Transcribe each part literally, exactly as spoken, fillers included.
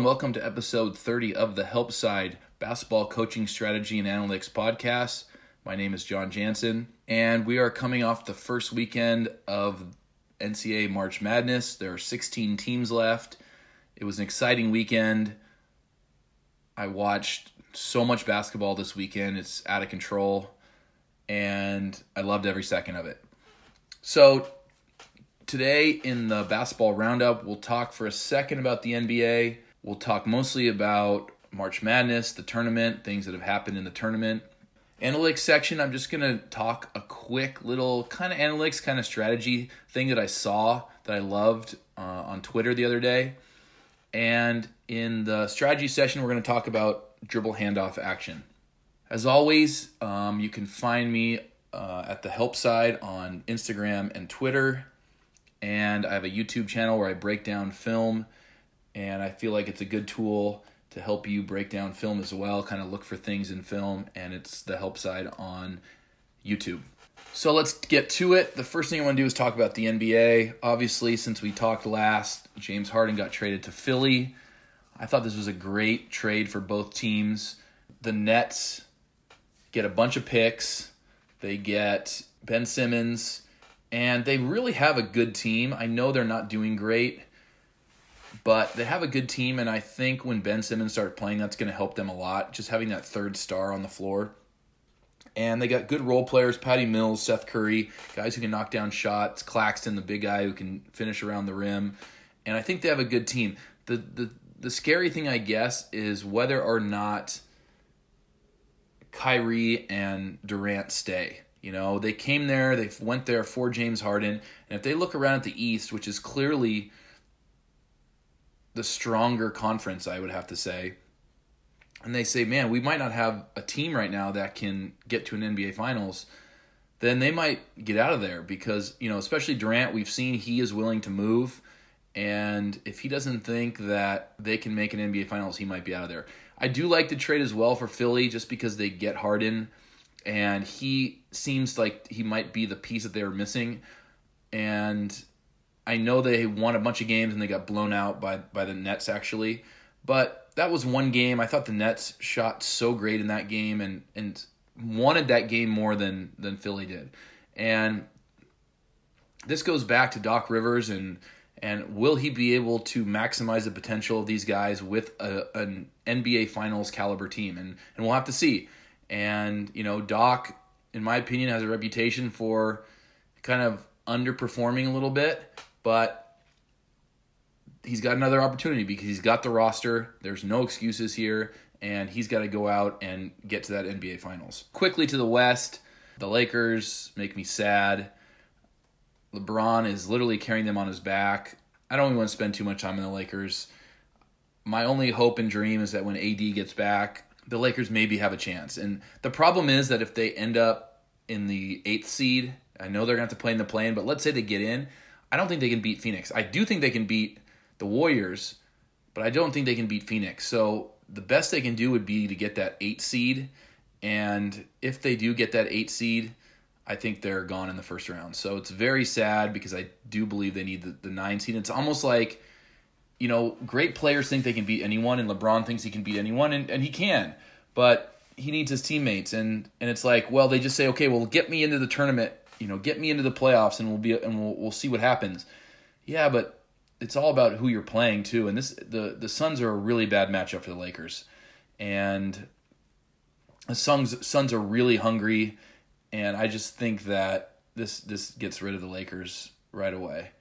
welcome to episode thirty of the Help Side Basketball Coaching Strategy and Analytics Podcast. My name is John Jansen, and we are coming off the first weekend of N C double A March Madness. There are sixteen teams left. It was an exciting weekend. I watched so much basketball this weekend. It's out of control, and I loved every second of it. So today in the basketball roundup, we'll talk for a second about the N B A. We'll talk mostly about March Madness, the tournament, things that have happened in the tournament. Analytics section, I'm just going to talk a quick little kind of analytics, kind of strategy thing that I saw that I loved uh, on Twitter the other day. And in the strategy session, we're going to talk about dribble handoff action. As always, um, you can find me uh, at the Help Side on Instagram and Twitter. And I have a YouTube channel where I break down film, and I feel like it's a good tool to help you break down film as well, kind of look for things in film, and it's the Help Side on YouTube. So let's get to it. The first thing I want to do is talk about the N B A. Obviously, since we talked last, James Harden got traded to Philly. I thought this was a great trade for both teams. The Nets get a bunch of picks. They get Ben Simmons. And they really have a good team. I know they're not doing great, but they have a good team, and I think when Ben Simmons starts playing, that's going to help them a lot, just having that third star on the floor. And they got good role players, Patty Mills, Seth Curry, guys who can knock down shots, Claxton, the big guy who can finish around the rim. And I think they have a good team. The the the scary thing, I guess, is whether or not Kyrie and Durant stay. You know, they came there, they went there for James Harden, and if they look around at the East, which is clearly the stronger conference, I would have to say, and they say, man, we might not have a team right now that can get to an N B A Finals, then they might get out of there because, you know, especially Durant, we've seen he is willing to move, and if he doesn't think that they can make an N B A Finals, he might be out of there. I do like the trade as well for Philly just because they get Harden, and he seems like he might be the piece that they were missing. And I know they won a bunch of games and they got blown out by, by the Nets, actually. But that was one game. I thought the Nets shot so great in that game and, and wanted that game more than, than Philly did. And this goes back to Doc Rivers and and will he be able to maximize the potential of these guys with a, an N B A Finals caliber team? And, and we'll have to see. And, you know, Doc, in my opinion, has a reputation for kind of underperforming a little bit, but he's got another opportunity because he's got the roster. There's no excuses here, and he's got to go out and get to that N B A Finals. Quickly to the West, the Lakers make me sad. LeBron is literally carrying them on his back. I don't even want to spend too much time on the Lakers. My only hope and dream is that when A D gets back, the Lakers maybe have a chance. And the problem is that if they end up in the eighth seed, I know they're going to have to play in the play-in, but let's say they get in, I don't think they can beat Phoenix. I do think they can beat the Warriors, but I don't think they can beat Phoenix. So the best they can do would be to get that eight seed, and if they do get that eight seed, I think they're gone in the first round. So it's very sad because I do believe they need the, the nine seed. It's almost like, you know, great players think they can beat anyone, and LeBron thinks he can beat anyone, and, and he can. But he needs his teammates, and, and it's like, well, they just say, okay, well, get me into the tournament, you know, get me into the playoffs, and we'll be and we'll we'll see what happens. Yeah, but it's all about who you're playing too. And this the the Suns are a really bad matchup for the Lakers, and the Suns Suns are really hungry, and I just think that this this gets rid of the Lakers right away.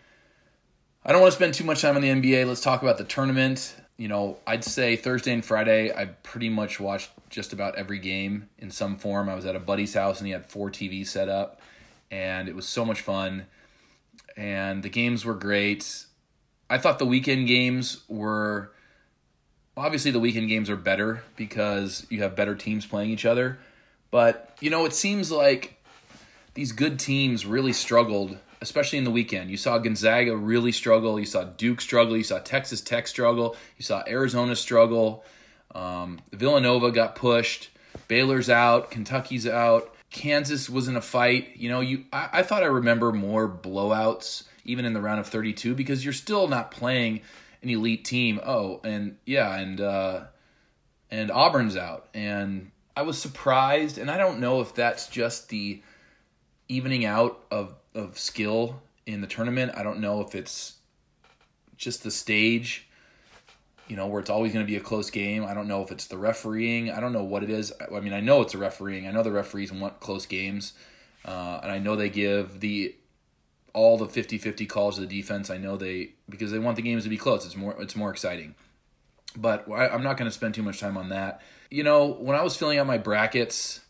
I don't want to spend too much time on the N B A. Let's talk about the tournament. You know, I'd say Thursday and Friday, I pretty much watched just about every game in some form. I was at a buddy's house, and he had four T Vs set up, and it was so much fun. And the games were great. I thought the weekend games were... Obviously, the weekend games are better because you have better teams playing each other. But, you know, it seems like these good teams really struggled, especially in the weekend. You saw Gonzaga really struggle. You saw Duke struggle. You saw Texas Tech struggle. You saw Arizona struggle. Um, Villanova got pushed. Baylor's out. Kentucky's out. Kansas was in a fight. You know, you I, I thought I remember more blowouts even in the round of thirty-two because you're still not playing an elite team. Oh, and yeah, and uh, and Auburn's out, and I was surprised, and I don't know if that's just the evening out of of skill in the tournament. I don't know if it's just the stage, you know, where it's always going to be a close game. I don't know if it's the refereeing. I don't know what it is. I mean, I know it's the refereeing. I know the referees want close games, uh, and I know they give the all the fifty-fifty calls to the defense. I know they because they want the games to be close. It's more it's more exciting. But I, I'm not going to spend too much time on that. You know, when I was filling out my brackets,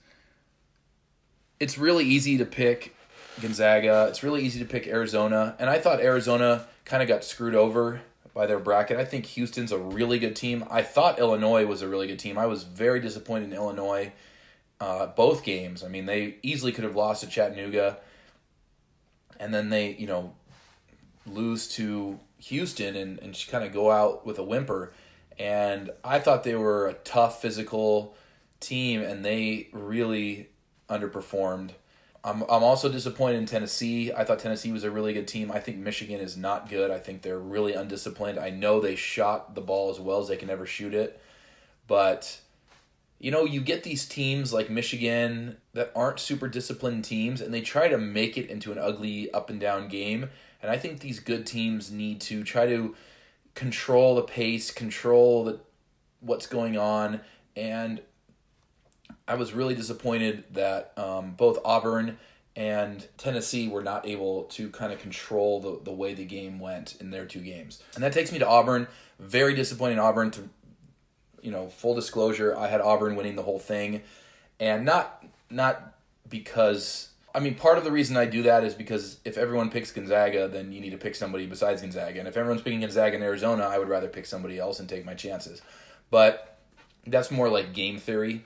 it's really easy to pick Gonzaga. It's really easy to pick Arizona. And I thought Arizona kind of got screwed over by their bracket. I think Houston's a really good team. I thought Illinois was a really good team. I was very disappointed in Illinois uh, both games. I mean, they easily could have lost to Chattanooga. And then they, you know, lose to Houston and, and kind of go out with a whimper. And I thought they were a tough, physical team, and they really underperformed. I'm I'm also disappointed in Tennessee. I thought Tennessee was a really good team. I think Michigan is not good. I think they're really undisciplined. I know they shot the ball as well as they can ever shoot it. But, you know, you get these teams like Michigan that aren't super disciplined teams, and they try to make it into an ugly up and down game. And I think these good teams need to try to control the pace, control the what's going on. And I was really disappointed that um, both Auburn and Tennessee were not able to kind of control the, the way the game went in their two games. And that takes me to Auburn. Very disappointed in Auburn. To, you know, full disclosure, I had Auburn winning the whole thing. And not not because... I mean, part of the reason I do that is because if everyone picks Gonzaga, then you need to pick somebody besides Gonzaga. And if everyone's picking Gonzaga in Arizona, I would rather pick somebody else and take my chances. But that's more like game theory.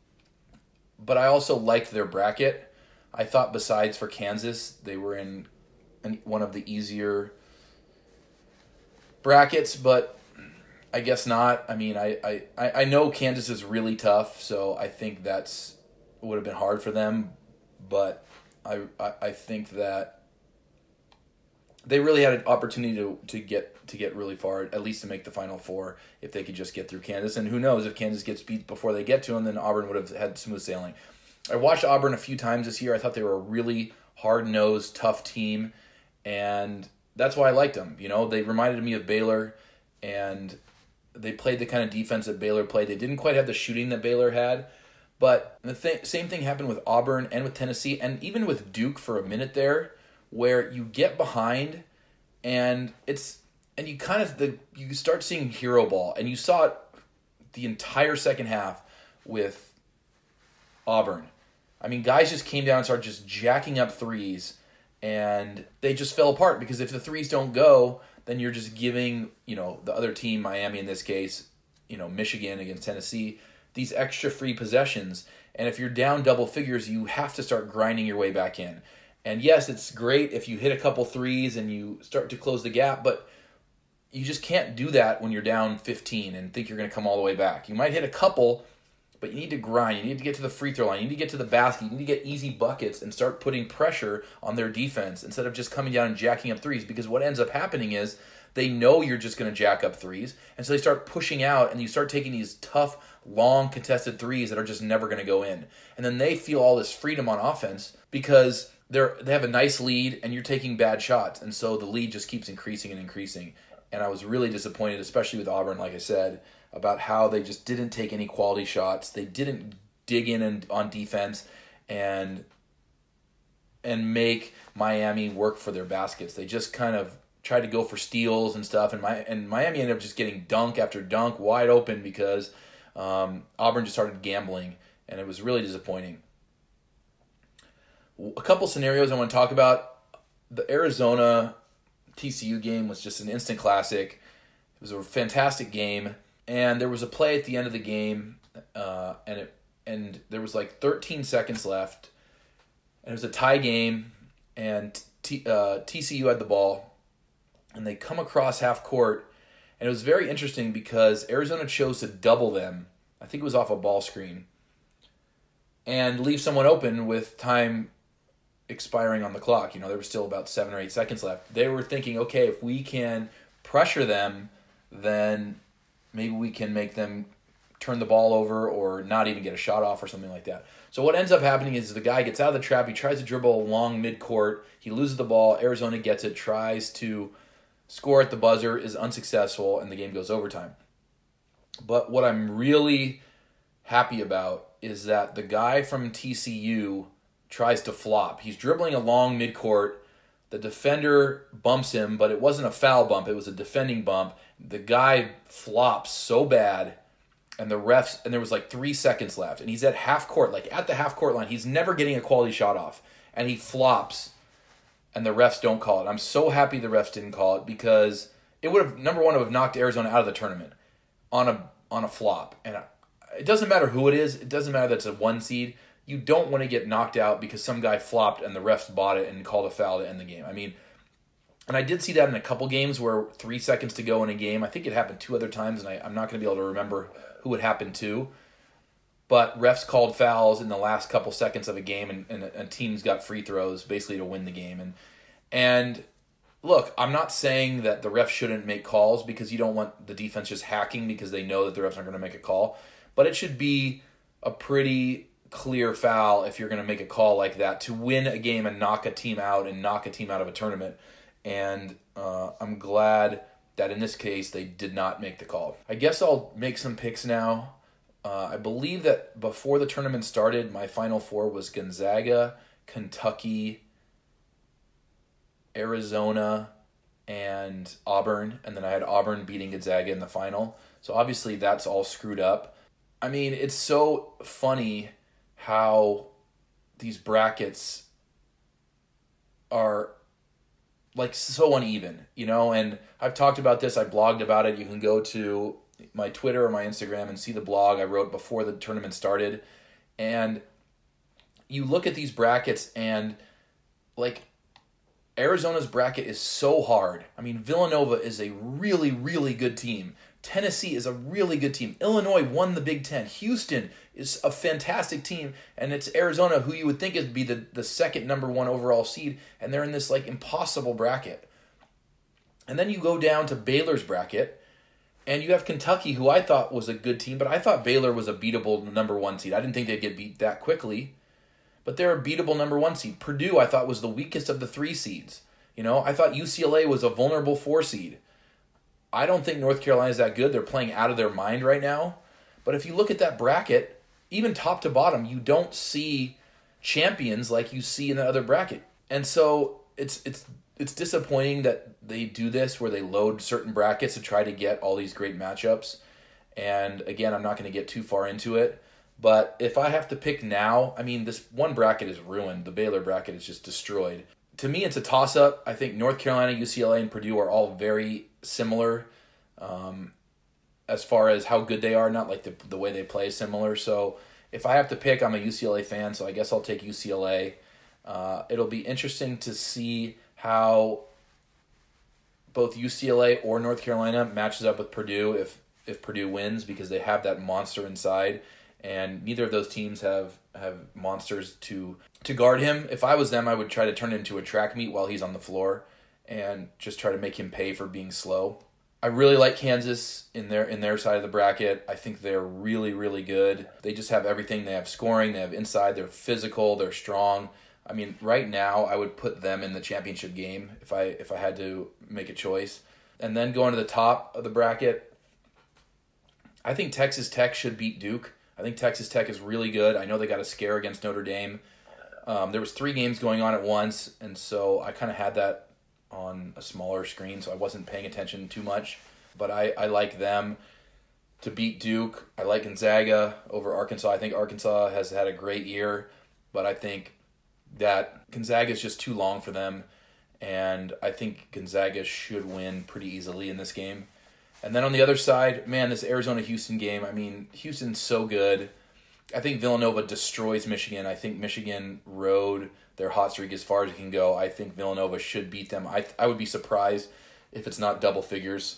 But I also liked their bracket. I thought besides for Kansas, they were in one of the easier brackets, but I guess not. I mean, I, I, I know Kansas is really tough, so I think that's would have been hard for them. But I, I I think that they really had an opportunity to, to get to get really far, at least to make the Final Four, if they could just get through Kansas. And who knows, if Kansas gets beat before they get to them, then Auburn would have had smooth sailing. I watched Auburn a few times this year. I thought they were a really hard-nosed, tough team, and that's why I liked them. You know, they reminded me of Baylor, and they played the kind of defense that Baylor played. They didn't quite have the shooting that Baylor had, but the th- same thing happened with Auburn and with Tennessee, and even with Duke for a minute there, where you get behind, and it's and you kind of the you start seeing hero ball, and you saw it the entire second half with Auburn. I mean, guys just came down and started just jacking up threes, and they just fell apart because if the threes don't go, then you're just giving, you know, the other team, Miami in this case, you know, Michigan against Tennessee, these extra free possessions. And if you're down double figures, you have to start grinding your way back in. And yes, it's great if you hit a couple threes and you start to close the gap, but you just can't do that when you're down fifteen and think you're going to come all the way back. You might hit a couple, but you need to grind. You need to get to the free throw line. You need to get to the basket. You need to get easy buckets and start putting pressure on their defense instead of just coming down and jacking up threes, because what ends up happening is they know you're just going to jack up threes, and so they start pushing out, and you start taking these tough, long, contested threes that are just never going to go in. And then they feel all this freedom on offense because they're they have a nice lead, and you're taking bad shots, and so the lead just keeps increasing and increasing. And I was really disappointed, especially with Auburn, like I said, about how they just didn't take any quality shots. They didn't dig in and, on defense and and make Miami work for their baskets. They just kind of tried to go for steals and stuff, and my and Miami ended up just getting dunk after dunk wide open because um, Auburn just started gambling, and it was really disappointing. A couple scenarios I want to talk about. The Arizona T C U game was just an instant classic. It was a fantastic game, and there was a play at the end of the game, uh, and it and there was like thirteen seconds left, and it was a tie game, and T, uh, T C U had the ball, and they come across half court, and it was very interesting because Arizona chose to double them. I think it was off a ball screen, and leave someone open with time expiring on the clock. You know, there was still about seven or eight seconds left. They were thinking, okay, if we can pressure them then maybe we can make them turn the ball over or not even get a shot off or something like that. So what ends up happening is the guy gets out of the trap. He tries to dribble along midcourt. He loses the ball. Arizona gets it, tries to score at the buzzer, is unsuccessful, and the game goes overtime. But what I'm really happy about is that the guy from T C U tries to flop. He's dribbling along midcourt. The defender bumps him, but it wasn't a foul bump. It was a defending bump. The guy flops so bad, and the refs, and there was like three seconds left, and he's at half court, like at the half court line. He's never getting a quality shot off, and he flops, and the refs don't call it. I'm so happy the refs didn't call it because it would have, number one, it would have knocked Arizona out of the tournament on a on a flop. And it doesn't matter who it is. It doesn't matter that it's a one seed. You don't want to get knocked out because some guy flopped and the refs bought it and called a foul to end the game. I mean, and I did see that in a couple games where three seconds to go in a game. I think it happened two other times, and I, I'm not going to be able to remember who it happened to. But refs called fouls in the last couple seconds of a game, and, and, and teams got free throws basically to win the game. And and look, I'm not saying that the refs shouldn't make calls because you don't want the defense just hacking because they know that the refs aren't going to make a call. But it should be a pretty clear foul if you're going to make a call like that to win a game and knock a team out and knock a team out of a tournament. And uh, I'm glad that in this case they did not make the call. I guess I'll make some picks now. Uh, I believe that before the tournament started, my Final Four was Gonzaga, Kentucky, Arizona, and Auburn. And then I had Auburn beating Gonzaga in the final. So obviously that's all screwed up. I mean, it's so funny how these brackets are like so uneven, you know, and I've talked about this, I blogged about it. You can go to my Twitter or my Instagram and see the blog I wrote before the tournament started. And you look at these brackets and like Arizona's bracket is so hard. I mean, Villanova is a really, really good team. Tennessee is a really good team. Illinois won the Big Ten. Houston is a fantastic team. And it's Arizona, who you would think would be the, the second number one overall seed. And they're in this like impossible bracket. And then you go down to Baylor's bracket. And you have Kentucky, who I thought was a good team. But I thought Baylor was a beatable number one seed. I didn't think they'd get beat that quickly. But they're a beatable number one seed. Purdue, I thought, was the weakest of the three seeds. You know, I thought U C L A was a vulnerable four seed. I don't think North Carolina is that good. They're playing out of their mind right now. But if you look at that bracket, even top to bottom, you don't see champions like you see in the other bracket. And so it's it's it's disappointing that they do this where they load certain brackets to try to get all these great matchups. And again, I'm not going to get too far into it. But if I have to pick now, I mean, this one bracket is ruined. The Baylor bracket is just destroyed. To me, it's a toss-up. I think North Carolina, U C L A, and Purdue are all very similar um, as far as how good they are, not like the the way they play is similar. So if I have to pick, I'm a U C L A fan, so I guess I'll take U C L A. Uh, it'll be interesting to see how both U C L A or North Carolina matches up with Purdue if if Purdue wins, because they have that monster inside. And neither of those teams have, have monsters to to guard him. If I was them, I would try to turn it into a track meet while he's on the floor and just try to make him pay for being slow. I really like Kansas in their in their side of the bracket. I think they're really, really good. They just have everything. They have scoring, they have inside, they're physical, they're strong. I mean, right now, I would put them in the championship game if I if I had to make a choice. And then going to the top of the bracket, I think Texas Tech should beat Duke. I think Texas Tech is really good. I know they got a scare against Notre Dame. Um, there was three games going on at once, and so I kind of had that on a smaller screen, so I wasn't paying attention too much. But I, I like them to beat Duke. I like Gonzaga over Arkansas. I think Arkansas has had a great year, but I think that Gonzaga is just too long for them, and I think Gonzaga should win pretty easily in this game. And then on the other side, man, this Arizona-Houston game, I mean, Houston's so good. I think Villanova destroys Michigan. I think Michigan rode their hot streak as far as it can go. I think Villanova should beat them. I I would be surprised if it's not double figures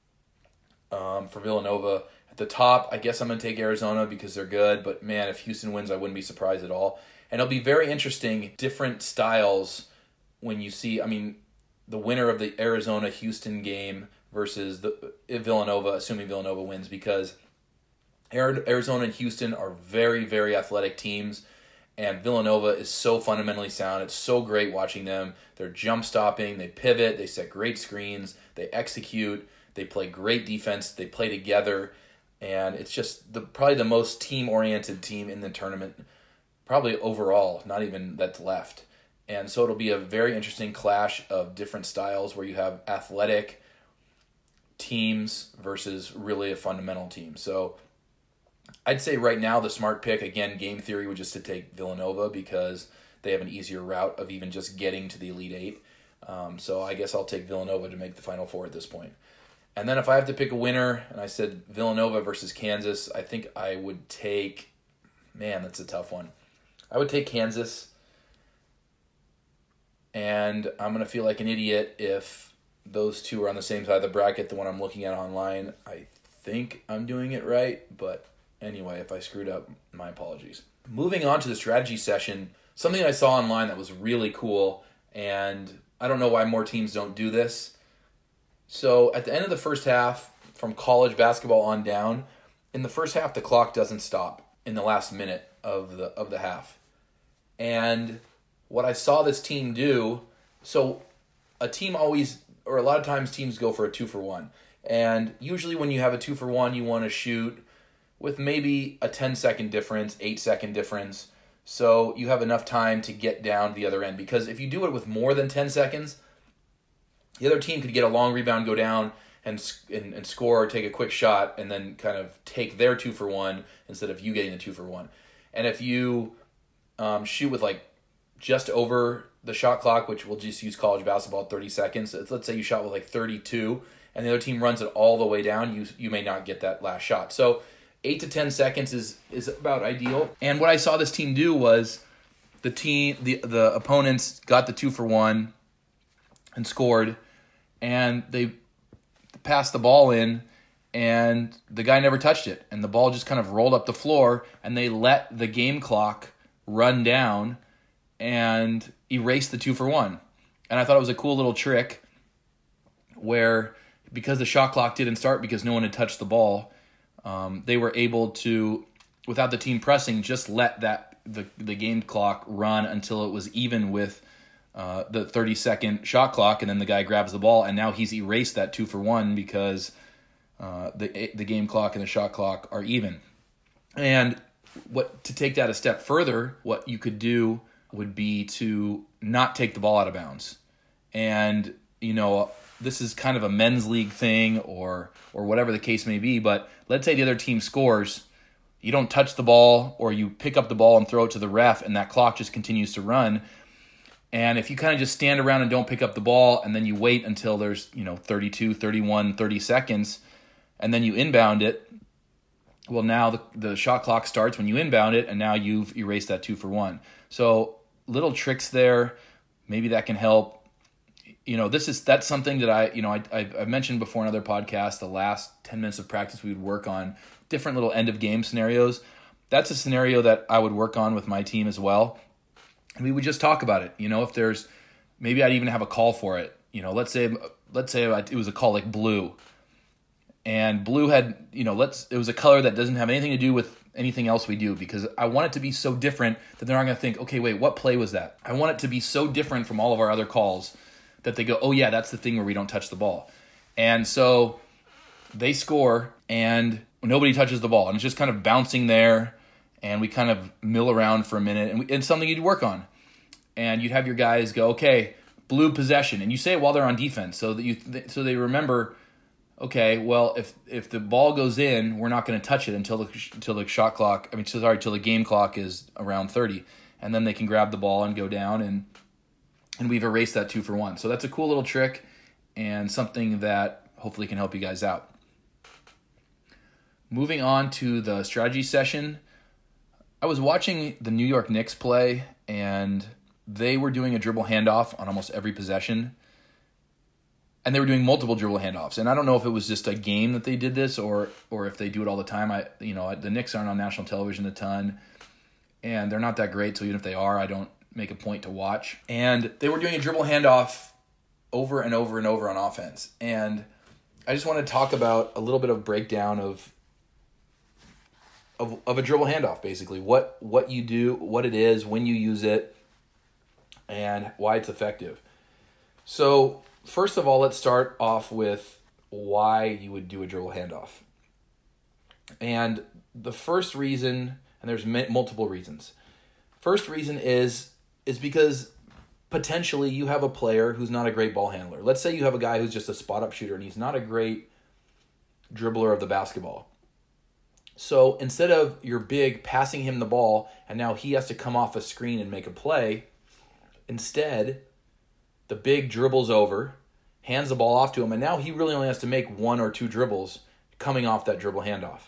um, for Villanova. At the top, I guess I'm going to take Arizona because they're good. But, man, if Houston wins, I wouldn't be surprised at all. And it'll be very interesting, different styles when you see, I mean, the winner of the Arizona-Houston game versus the Villanova, assuming Villanova wins, because Arizona and Houston are very, very athletic teams, and Villanova is so fundamentally sound. It's so great watching them. They're jump stopping, they pivot, they set great screens, they execute, they play great defense, they play together, and it's just the probably the most team-oriented team in the tournament, probably overall, not even that's left. And so it'll be a very interesting clash of different styles where you have athletic teams versus really a fundamental team. So I'd say right now the smart pick, again, game theory, would just to take Villanova because they have an easier route of even just getting to the Elite Eight. Um, so I guess I'll take Villanova to make the Final Four at this point. And then if I have to pick a winner, and I said Villanova versus Kansas, I think I would take, man, that's a tough one. I would take Kansas, and I'm going to feel like an idiot if those two are on the same side of the bracket, the one I'm looking at online. I think I'm doing it right, but anyway, if I screwed up, my apologies. Moving on to the strategy session, something I saw online that was really cool, and I don't know why more teams don't do this. So at the end of the first half, from college basketball on down, in the first half the clock doesn't stop in the last minute of the of the half. And what I saw this team do, so a team always, or a lot of times teams go for a two for one. And usually when you have a two for one, you want to shoot with maybe a ten second difference, eight second difference. So you have enough time to get down to the other end. Because if you do it with more than ten seconds, the other team could get a long rebound, go down, and, and and score or take a quick shot, and then kind of take their two for one instead of you getting the two for one. And if you um, shoot with like just over the shot clock, which we'll just use college basketball, thirty seconds. Let's say you shot with like thirty-two, and the other team runs it all the way down. You you may not get that last shot. So eight to ten seconds is is about ideal. And what I saw this team do was the team the the opponents got the two for one and scored, and they passed the ball in, and the guy never touched it, and the ball just kind of rolled up the floor, and they let the game clock run down and erase the two for one. And I thought it was a cool little trick where, because the shot clock didn't start because no one had touched the ball, um, they were able to, without the team pressing, just let that the, the game clock run until it was even with uh, the thirty second shot clock, and then the guy grabs the ball, and now he's erased that two for one because uh, the the game clock and the shot clock are even. And what to take that a step further, what you could do would be to not take the ball out of bounds. And, you know, this is kind of a men's league thing or or whatever the case may be, but let's say the other team scores, you don't touch the ball, or you pick up the ball and throw it to the ref, and that clock just continues to run. And if you kind of just stand around and don't pick up the ball, and then you wait until there's, you know, thirty-two, thirty-one, thirty seconds, and then you inbound it, well, now the, the shot clock starts when you inbound it, and now you've erased that two for one. So little tricks there, maybe that can help. You know, this is that's something that I, you know, I, I I've mentioned before in other podcasts. The last ten minutes of practice, we would work on different little end of game scenarios. That's a scenario that I would work on with my team as well. And we would just talk about it. You know, if there's, maybe I'd even have a call for it. You know, let's say let's say it was a call like blue, and blue had, you know, let's it was a color that doesn't have anything to do with anything else we do, because I want it to be so different that they're not going to think, okay, wait, what play was that? I want it to be so different from all of our other calls that they go, oh yeah, that's the thing where we don't touch the ball. And so they score and nobody touches the ball, and it's just kind of bouncing there, and we kind of mill around for a minute, and we, it's something you'd work on. And you'd have your guys go, okay, blue possession, and you say it while they're on defense, so that you so they remember, okay, well, if if the ball goes in, we're not going to touch it until the until the shot clock. I mean, sorry, until the game clock is around thirty, and then they can grab the ball and go down, and and we've erased that two for one. So that's a cool little trick, and something that hopefully can help you guys out. Moving on to the strategy session, I was watching the New York Knicks play, and they were doing a dribble handoff on almost every possession. And they were doing multiple dribble handoffs. And I don't know if it was just a game that they did this, or or if they do it all the time. I, you know, the Knicks aren't on national television a ton, and they're not that great. So even if they are, I don't make a point to watch. And they were doing a dribble handoff over and over and over on offense. And I just want to talk about a little bit of breakdown of of of a dribble handoff, basically. What what you do, what it is, when you use it, and why it's effective. So, first of all, let's start off with why you would do a dribble handoff. And the first reason, and there's multiple reasons. First reason is is because potentially you have a player who's not a great ball handler. Let's say you have a guy who's just a spot-up shooter and he's not a great dribbler of the basketball. So instead of your big passing him the ball and now he has to come off a screen and make a play, instead the big dribbles over, hands the ball off to him, and now he really only has to make one or two dribbles coming off that dribble handoff.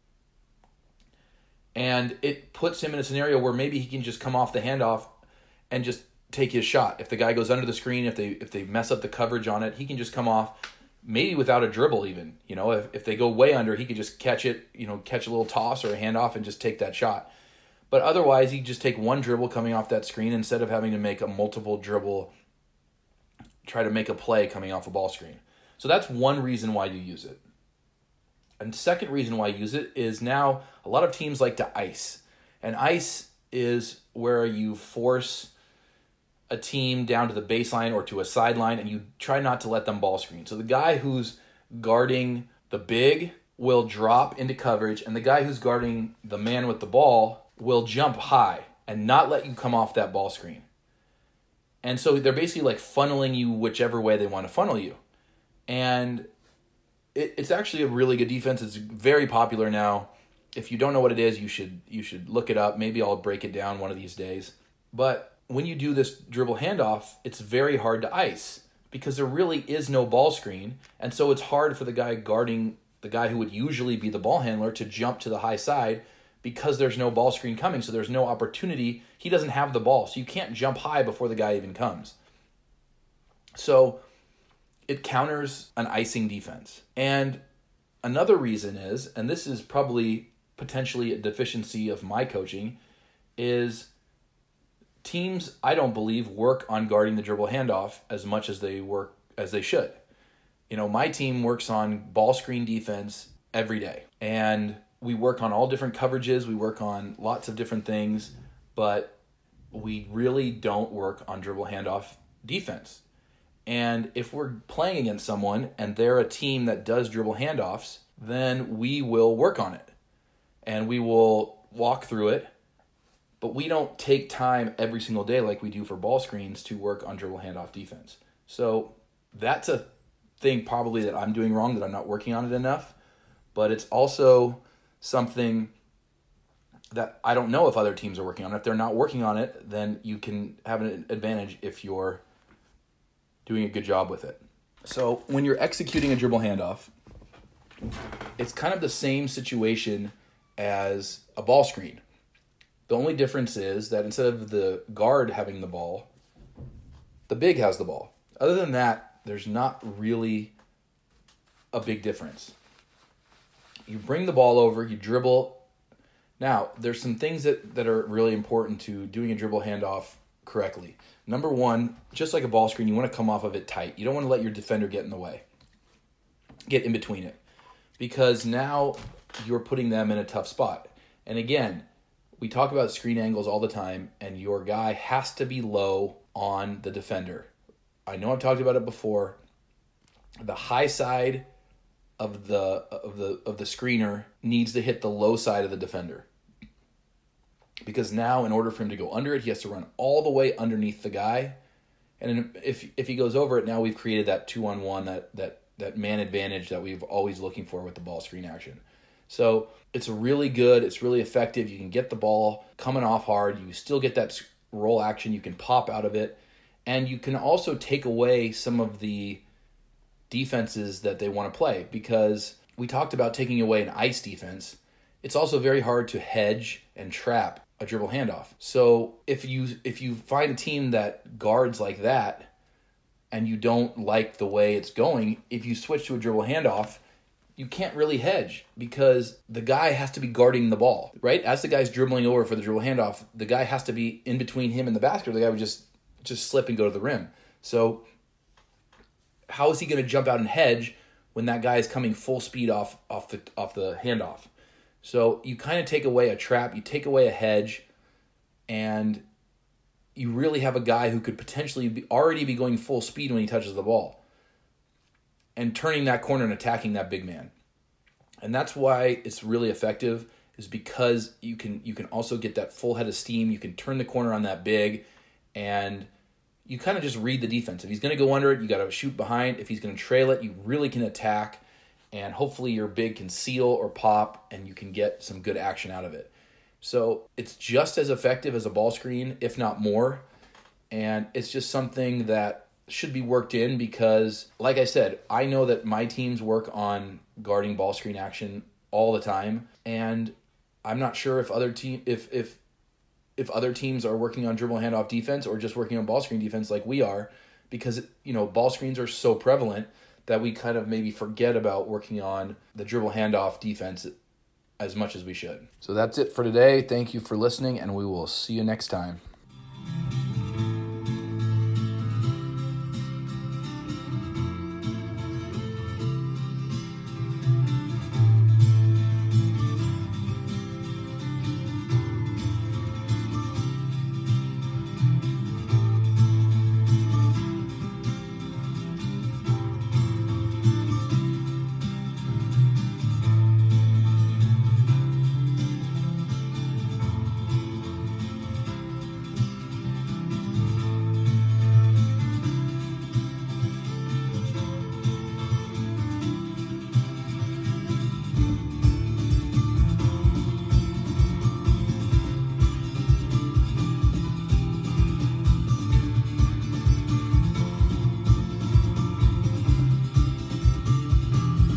And it puts him in a scenario where maybe he can just come off the handoff and just take his shot. If the guy goes under the screen, if they if they mess up the coverage on it, he can just come off, maybe without a dribble even. You know, if, if they go way under, he could just catch it, you know, catch a little toss or a handoff and just take that shot. But otherwise, he just take one dribble coming off that screen instead of having to make a multiple dribble, try to make a play coming off a ball screen. So that's one reason why you use it. And second reason why I use it is now a lot of teams like to ice. And ice is where you force a team down to the baseline or to a sideline and you try not to let them ball screen. So the guy who's guarding the big will drop into coverage and the guy who's guarding the man with the ball will jump high and not let you come off that ball screen. And so they're basically like funneling you whichever way they want to funnel you. And It, it's actually a really good defense. It's very popular now. If you don't know what it is, you should you should look it up. Maybe I'll break it down one of these days. But when you do this dribble handoff, it's very hard to ice because there really is no ball screen. And so it's hard for the guy guarding the guy who would usually be the ball handler to jump to the high side because there's no ball screen coming. So there's no opportunity. He doesn't have the ball. So you can't jump high before the guy even comes. So it counters an icing defense. And another reason is, and this is probably potentially a deficiency of my coaching, is teams, I don't believe, work on guarding the dribble handoff as much as they work as they should. You know, my team works on ball screen defense every day. And we work on all different coverages, we work on lots of different things, but we really don't work on dribble handoff defense. And if we're playing against someone and they're a team that does dribble handoffs, then we will work on it. And we will walk through it. But we don't take time every single day like we do for ball screens to work on dribble handoff defense. So that's a thing probably that I'm doing wrong, that I'm not working on it enough. But it's also something that I don't know if other teams are working on. If they're not working on it, then you can have an advantage if you're doing a good job with it. So when you're executing a dribble handoff, it's kind of the same situation as a ball screen. The only difference is that instead of the guard having the ball, the big has the ball. Other than that, there's not really a big difference. You bring the ball over, you dribble. Now, there's some things that, that are really important to doing a dribble handoff correctly. Number one, just like a ball screen, you want to come off of it tight. You don't want to let your defender get in the way, get in between it, because now you're putting them in a tough spot. And again, we talk about screen angles all the time, and your guy has to be low on the defender. I know I've talked about it before. The high side of the of the of the screener needs to hit the low side of the defender. Because now, in order for him to go under it, he has to run all the way underneath the guy. And if if he goes over it, now we've created that two-on-one, that that that man advantage that we've always looking for with the ball screen action. So it's really good. It's really effective. You can get the ball coming off hard. You still get that roll action. You can pop out of it. And you can also take away some of the defenses that they want to play. Because we talked about taking away an ice defense. It's also very hard to hedge and trap a dribble handoff. So if you if you find a team that guards like that and you don't like the way it's going, if you switch to a dribble handoff, you can't really hedge because the guy has to be guarding the ball, right? As the guy's dribbling over for the dribble handoff, the guy has to be in between him and the basket, or the guy would just, just slip and go to the rim. So how is he going to jump out and hedge when that guy is coming full speed off off the off the handoff. So you kind of take away a trap, you take away a hedge, and you really have a guy who could potentially be, already be going full speed when he touches the ball and turning that corner and attacking that big man. And that's why it's really effective, is because you can you can also get that full head of steam. You can turn the corner on that big, and you kind of just read the defense. If he's going to go under it, you got to shoot behind. If he's going to trail it, you really can attack, and hopefully your big can seal or pop, and you can get some good action out of it. So it's just as effective as a ball screen, if not more, and it's just something that should be worked in because, like I said, I know that my teams work on guarding ball screen action all the time, and I'm not sure if other team if if if other teams are working on dribble handoff defense or just working on ball screen defense like we are, because, you know, ball screens are so prevalent that we kind of maybe forget about working on the dribble handoff defense as much as we should. So that's it for today. Thank you for listening, and we will see you next time.